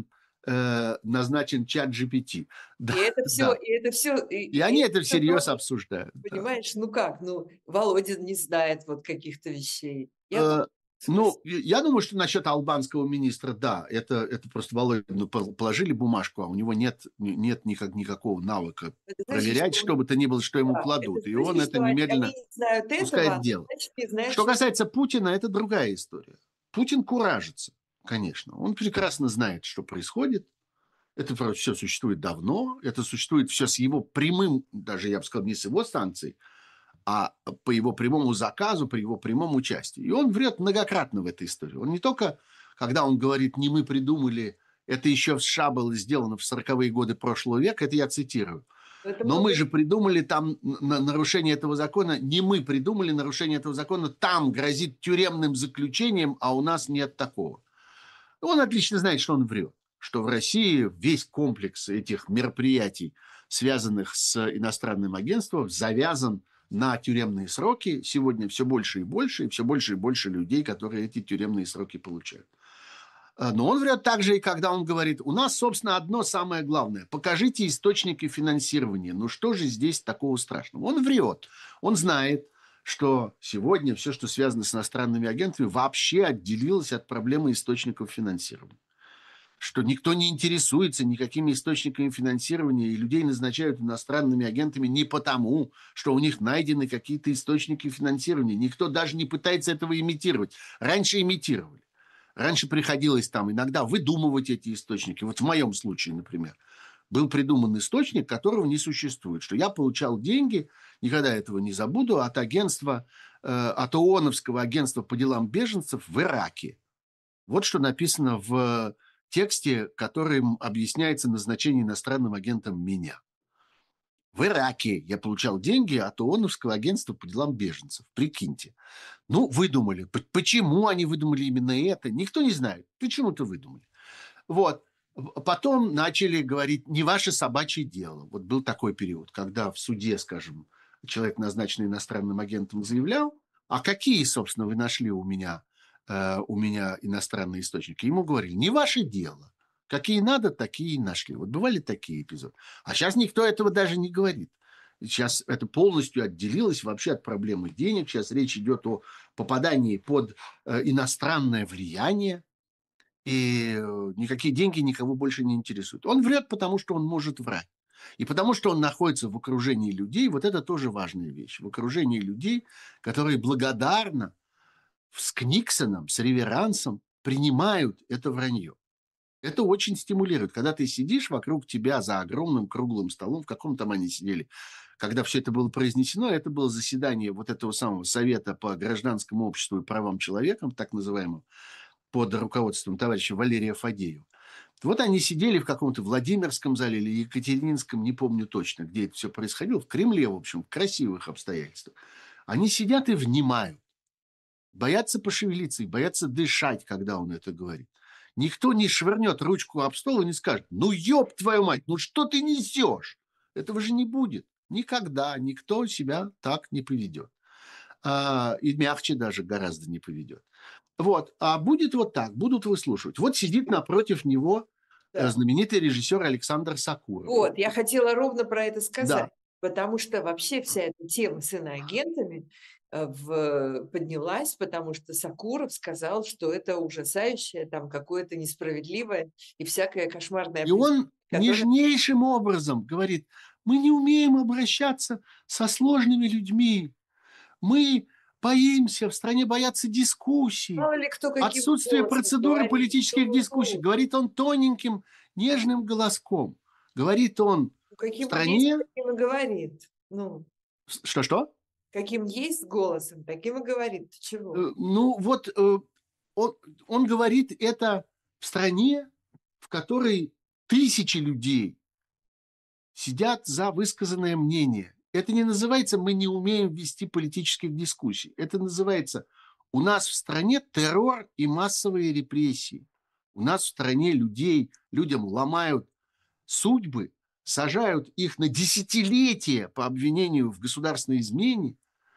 э, назначен чат G P T. Да, И это все, да. и это все, и И и они это это всё всерьез тоже, обсуждают. Да. понимаешь, ну как, ну, Володин не знает вот каких-то вещей. Я тут Э, в смысле, ну, и я думаю, что насчет албанского министра, да, это, это просто Володину пол- положили бумажку, а у него нет, не- нет никак, никакого навыка это значит, проверять, что он, что бы то ни было, что ему да, это кладут. И он значит, это что они они немедленно не знают этого, пускает в а дело. значит, не знают, Что что касается Путина, это другая история. Путин куражится, конечно. Он прекрасно знает, что происходит. Это все существует давно. Это существует все с его прямым, даже я бы сказал, не с его станции, а по его прямому заказу, по его прямому участию. И он врет многократно в этой истории. Он не только, когда он говорит, не мы придумали, это еще в США было сделано в сороковые годы прошлого века, это я цитирую. это Но мы много. же придумали там на- нарушение этого закона, не мы придумали нарушение этого закона, там грозит тюремным заключением, а у нас нет такого. Он отлично знает, что он врет, что в России весь комплекс этих мероприятий, связанных с иностранным агентством, завязан на тюремные сроки. Сегодня все больше и больше, и все больше и больше людей, которые эти тюремные сроки получают. А, Но он врет также и когда он говорит, у нас, собственно, одно самое главное. Покажите источники финансирования. Ну что же здесь такого страшного? Он врет. Он знает, что сегодня все, что связано с иностранными агентами, вообще отделилось от проблемы источников финансирования. Что никто не интересуется никакими источниками финансирования, и людей назначают иностранными агентами не потому, что у них найдены какие-то источники финансирования. Никто даже не пытается этого имитировать. Раньше имитировали. Раньше приходилось там иногда выдумывать эти источники. Вот в моем случае, например, был придуман источник, которого не существует. Что я получал деньги, никогда этого не забуду, от агентства, э, от ООНовского агентства по делам беженцев в Ираке. Вот что написано в тексте, которым объясняется назначение иностранным агентом меня. В Ираке я получал деньги от ООНовского агентства по делам беженцев. Прикиньте. Ну, выдумали. П- Почему они выдумали именно это? Никто не знает. Почему-то выдумали. Вот. Потом начали говорить, не ваше собачье дело. Вот был такой период, когда в суде, скажем, человек, назначенный иностранным агентом, заявлял, А какие, собственно, вы нашли у меня, э, у меня иностранные источники? Ему говорили, не ваше дело. Какие надо, такие и нашли. Вот бывали такие эпизоды. А сейчас никто этого даже не говорит. Сейчас это полностью отделилось вообще от проблемы денег. Сейчас речь идет о попадании под э, иностранное влияние. И э, никакие деньги никого больше не интересуют. Он врет, потому что он может врать. И потому что он находится в окружении людей, вот это тоже важная вещь, в окружении людей, которые благодарно с книксоном, с реверансом принимают это вранье. Это очень стимулирует. Когда ты сидишь вокруг тебя за огромным круглым столом, в каком там они сидели, когда все это было произнесено, это было заседание вот этого самого Совета по гражданскому обществу и правам человека, так называемого, под руководством товарища Валерия Фадеева. Вот они сидели в каком-то Владимирском зале или Екатерининском, не помню точно, где это все происходило, в Кремле, в общем, в красивых обстоятельствах. Они сидят и внимают, боятся пошевелиться и боятся дышать, когда он это говорит. Никто не швырнет ручку об стол и не скажет, ну ёб твою мать, ну что ты несешь? Этого же не будет. Никогда никто себя так не поведет. А, и мягче даже гораздо не поведет. Вот. А будет вот так, будут выслушивать. Вот сидит напротив него э, Да. знаменитый режиссер Александр Сакуров. Вот, я хотела ровно про это Да. сказать, потому что вообще вся эта тема с иноагентами э, в поднялась, потому что Сакуров сказал, что это ужасающее, там какое-то несправедливое и всякое кошмарное И преступление, он которое нежнейшим образом говорит, мы не умеем обращаться со сложными людьми. Мы боимся, в стране боятся дискуссий, мало ли кто каким отсутствие голосом процедуры говорит. политических Ну, дискуссий. ну, Говорит он тоненьким, нежным голоском. Говорит он ну, в каким есть, стране... таким и говорит. Ну, Что-что? каким есть голосом, таким и говорит. Ты Э, чего? ну, вот э, он, он говорит это в стране, в которой тысячи людей сидят за высказанное мнение. Это не называется «мы не умеем вести политических дискуссий». Это называется «у нас в стране террор и массовые репрессии». У нас в стране людей, людям ломают судьбы, сажают их на десятилетия по обвинению в государственной измене,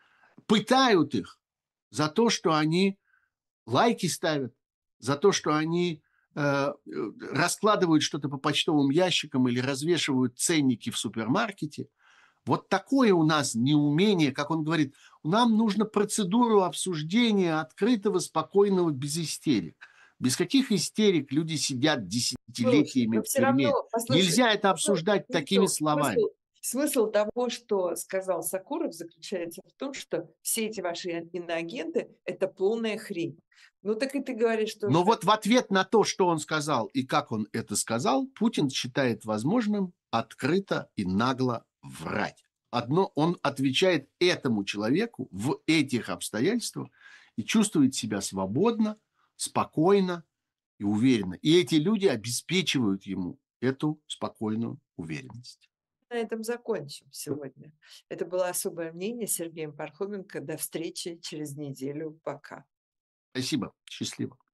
пытают их за то, что они лайки ставят, за то, что они э, э, раскладывают что-то по почтовым ящикам или развешивают ценники в супермаркете. Вот такое у нас неумение, как он говорит, нам нужно процедуру обсуждения открытого, спокойного, без истерик. Без каких истерик люди сидят Слушай, десятилетиями но в все равно, тюрьме. послушай, Нельзя это смысл обсуждать не в такими том. словами. Смысл смысл того, что сказал Сакуров, заключается в том, что все эти ваши ин иноагенты — это полная хрень. Ну, так и ты говоришь то же Но самое. вот в ответ на то, что он сказал и как он это сказал, Путин считает возможным открыто и нагло врать. Одно, он отвечает этому человеку в этих обстоятельствах и чувствует себя свободно, спокойно и уверенно. И эти люди обеспечивают ему эту спокойную уверенность. На этом закончим сегодня. Это было особое мнение с Сергеем Пархоменко. До встречи через неделю. Пока. Спасибо. Счастливо.